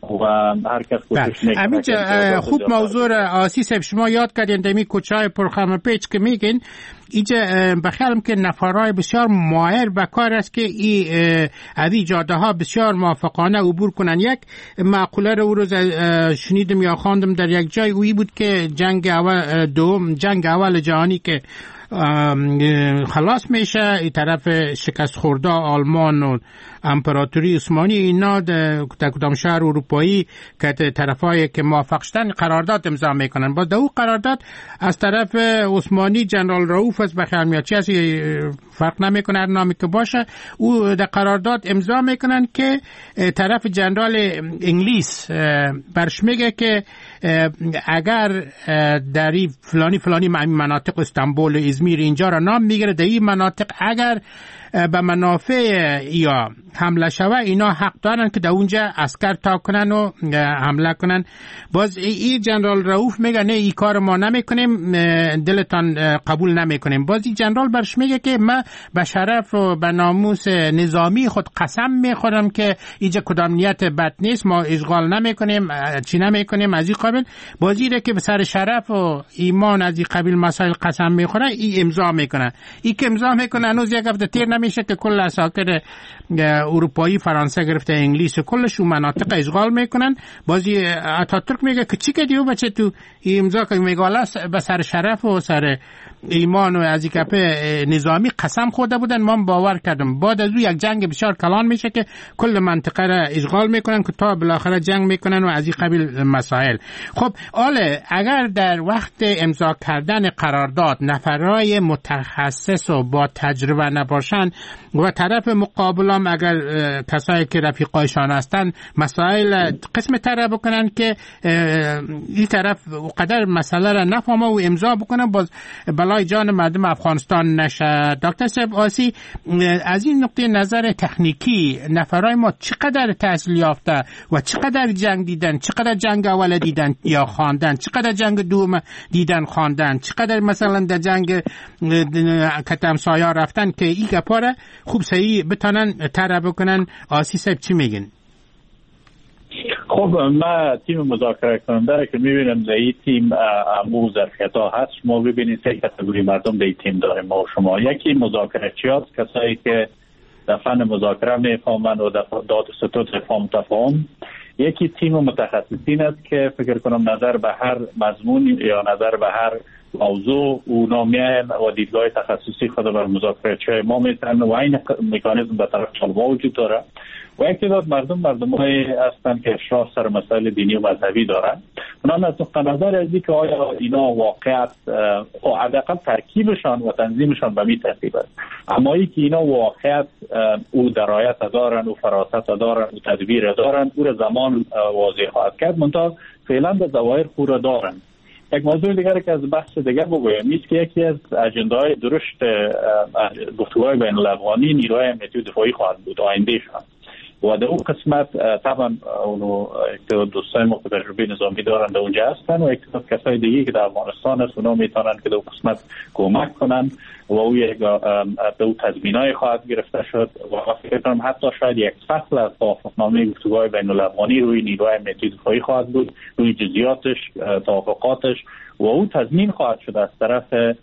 و هر کس کوشش میکنه. همینجا خوب موضوع آسی صاحب شما یاد کردین دمی کوچای پرخم پیچ که میگین اینجا بخیالم که نفرهای بسیار ماهر به کار است که ای اوی جاده ها بسیار موافقانه عبور کنن. یک معقوله رو روز شنیدم یا خواندم در یک جای اوی بود که جنگ اول دوم جنگ اول جهانی که خلاص میشه این طرف شکست خورده آلمان و امپراتوری عثمانی اینا در کدام شهر اروپایی که طرفایی که موافق شدن قرارداد امضا میکنن. با دو قرارداد از طرف عثمانی جنرال رؤوف از بخیال میاد چی از فرق نمیکنه هر نامی که باشه او در قرارداد امضا میکنن که طرف جنرال انگلیس برش میگه که اگر در فلانی فلانی مناطق استانبول ازمیر اینجا را نام میگیره در این مناطق اگر به منافع یا حمله شوه اینا حق دارن که در اونجا عسکر تاک کنن و حمله کنن. باز این جنرال رؤوف میگه نه این کار ما نمیکنیم دلتان قبول نمیکنیم. باز این جنرال برش میگه که من به شرف و به ناموس نظامی خود قسم میخورم که اینجا کدام نیت بد نیست ما اشغال نمیکنیم چی نمیکنیم از این قبیل. بازی را که به سر شرف و ایمان از این قبیل مسائل قسم میخوره این امضا میکنه. این که امضا میکنه هنوز یک هفته تیر میشه که کل اساکر اروپایی فرانسه گرفته انگلیس و کلش اون مناطق اشغال میکنن. بازی اتاتورک میگه که چی کردی و بچه تو امضا که میگه والا به سر شرف و سر ایمان و از این کپ نظامی قسم خورده بودن ما باور کردم. بعد از اون یک جنگ بسیار کلان میشه که کل منطقه را اشغال میکنن که تا بالاخره جنگ میکنن و از این قبیل مسائل. خب آله اگر در وقت امضا کردن قرارداد نفرای متخصص و با تجربه نباشن و طرف مقابلم اگر کسایی که رفیقایشان هستن مسائل قسم طرح بکنن که این طرف قدر مسئله را نفهمه و امضا بکنن باز بلای جان مردم افغانستان نشه. دکتر صاحب آسی از این نقطه نظر تکنیکی نفرای ما چقدر تحصیل یافته و چقدر جنگ دیدن چقدر جنگ اول دیدن یا خواندن چقدر جنگ دوم دیدن خواندن چقدر مثلا در جنگ کتم سایا رفتن که این گپاره خوب صحیح بتونن طرح بکنن. آسی صاحب چی میگن؟ خب ما تیم مذاکره کننده که میبینم در این تیم امو ظرفیت‌ها هست. ما ببینید سه کاتگوری مردم در این تیم داریم ما و شما. یکی مذاکره‌چی هست کسایی که در فن مذاکره میفهمند و در داد و ستود فهم تفاهم. یکی تیم متخصصین است که فکر کنم نظر به هر مضمون یا نظر به هر موضوع اونا میاین و دیدگاه تخصصی خود بر مذاکره چه ما میتونن و این مکانیزم به طرف طلبا وجود داره و یک تعداد مردم مردم های هستن که اشراف سر مسائل دینی و مذهبی دارن. اونا از نقطه نظر از که آیا اینا واقعیت او حداقل ترکیبشان و تنظیمشان به می ترتیب است، اما ای که اینا واقعیت او درایت دارن و فراست دارن و تدبیر دارن او زمان واضح خواهد کرد. منتها فعلا به ظواهر خورا دارن. یک موضوع دیگر که از بحث دیگر بگویم نیست که یکی از اجنده‌های درشت گفتگوهای بین الافغانی نیروهای امنیتی دفاعی خواهد بود آینده شان و در اون قسمت طبعا اونو اکتداد دوستای ما که تجربه نظامی دارن در اونجا هستن و اکتداد کسای دیگه که در افغانستان هست اونا میتونن که در اون قسمت کمک کنن و او یک دو تضمینای خواهد گرفته شد و فکر کنم حتی شاید یک فصل از توافقنامه گفتگوهای بین الافغانی روی نیروهای امنیتی دفاعی خواهد بود، روی جزئیاتش توافقاتش و او تضمین خواهد شد از طرف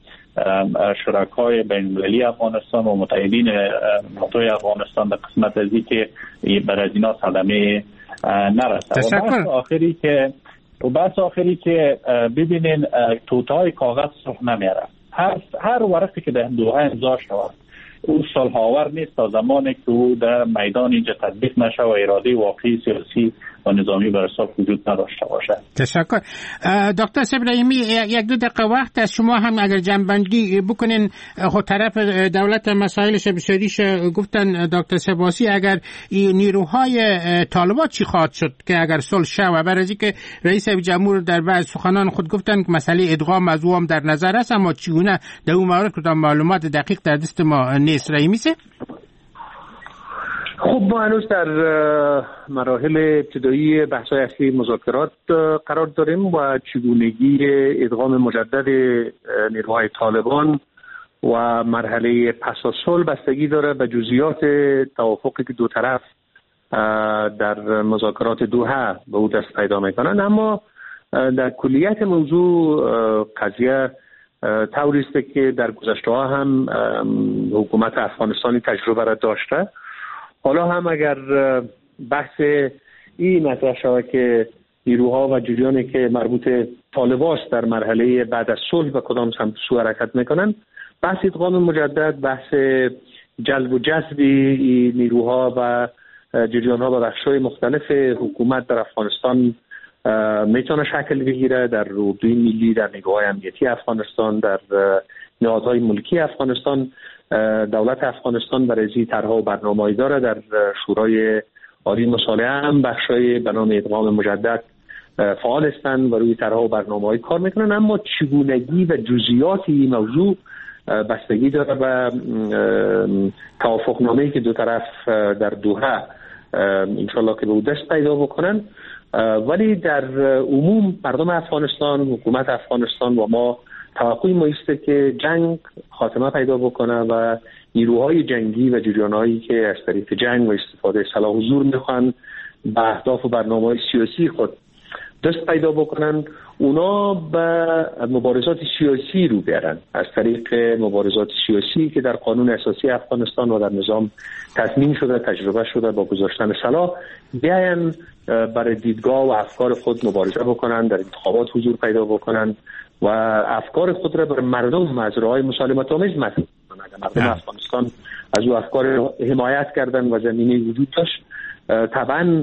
شرکای بین المللی افغانستان و متحدین ناتوی افغانستان در قسمت ازی که بر از اینا صدمه نرسد. و بحث آخری که و بحث آخری که ببینین توتای کاغذ سرخ نمیره. هر هر ورقی که در دوحه امضا شود او صلح‌آور نیست تا زمانی که او در میدان اینجا تطبیق نشه و اراده واقعی سیاسی و نظامی بر اساس وجود نداشته باشد. تشکر. دکتر ابراهیمی یک دو دقیقه وقت از شما هم اگر جنبندی بکنین. خود طرف دولت مسائلش بشریش گفتن دکتر سباسی اگر نیروهای طالبات چی خواهد شد که اگر صلح شه برای اینکه رئیس جمهور در بعض سخنان خود گفتن که مسئله ادغام از اوام در نظر است اما چگونه در اون مورد کدام معلومات دقیق در دست ما نیست. رئیس خب ما هنوز در مراحل ابتدایی بحث‌های اصلی مذاکرات قرار داریم و چگونگی ادغام مجدد نیروهای طالبان و مرحله پس از صلح بستگی داره به جزئیات توافقی که دو طرف در مذاکرات دوحه به او دست پیدا میکنن. اما در کلیت موضوع قضیه طوری است که در گذشته ها هم حکومت افغانستانی تجربه را داشته. حالا هم اگر بحث این مطرح شود که نیروها و جریانی که مربوط طالباست در مرحله بعد از صلح به کدام سمت سو حرکت میکنن، بحث ادغام مجدد، بحث جلب و جذب نیروها و جریانها و بخش‌های مختلف حکومت در افغانستان میتونه شکل بگیره، در اردوی ملی، در نیروهای امنیتی افغانستان، در نهادهای ملکی افغانستان. دولت افغانستان برای این طرح‌ها و برنامه‌ای داره. در شورای عالی مصالحه هم بخشای به نام ادغام مجدد فعال هستند و روی طرح‌ها و برنامه‌های کار میکنن. اما چگونگی و جزئیات این موضوع بستگی داره به توافقنامه‌ای که دو طرف در دوحه انشالله که به او دست پیدا بکنن. ولی در عموم مردم افغانستان، حکومت افغانستان و ما توقعی ما است که جنگ خاتمه پیدا بکنه و نیروهای جنگی و جریان‌هایی که از طریق جنگ و استفاده سلاح و زور میخوان به اهداف و برنامه‌های سیاسی خود دست پیدا بکنن، اونا به مبارزات سیاسی رو بیارن از طریق مبارزات سیاسی که در قانون اساسی افغانستان و در نظام تصمیم شده، تجربه شده، با گذاشتن سلاح بیاین برای دیدگاه و افکار خود مبارزه بکنن، در انتخابات حضور پیدا بکنن و افکار خود را بر مردم از راه‌های مسالمت آمیز مطرح کنن. اگر مردم افغانستان از او افکار حمایت کردن و زمینه وجود داشت، طبعا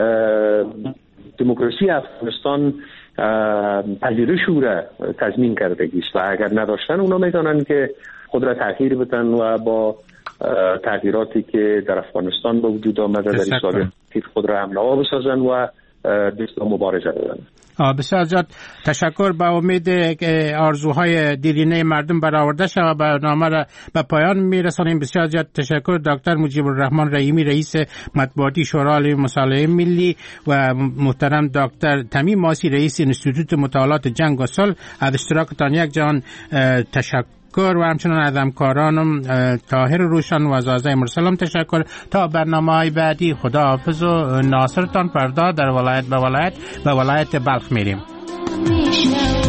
دموکراسی افغانستان پذیرش او را تضمین کرده است و اگر نداشتن اونا میتونن که خود را تغییر بدن و با تغییراتی که در افغانستان به وجود آمده در این سال خود را حمله بسازن و دست مبارزه بدن. بسیار زیاد تشکر. به امید آرزوهای دیرینه مردم برآورده شود برنامه را به پایان میرسانیم. بسیار زیاد تشکر دکتر مجیب الرحمن رحیمی، رئیس مطبوعاتی شورای مصالحه ملی و محترم دکتر تمیم ماسی، رئیس انستیتوت مطالعات جنگ و صلح، از اشتراکتان یک جان تشکر و همچنان از همکارانم طاهر روشن و زازه مرسلم تشکر. تا برنامه‌های بعدی خداحافظ و ناصرتان فردا در ولایت به ولایت به ولایت بلخ میریم.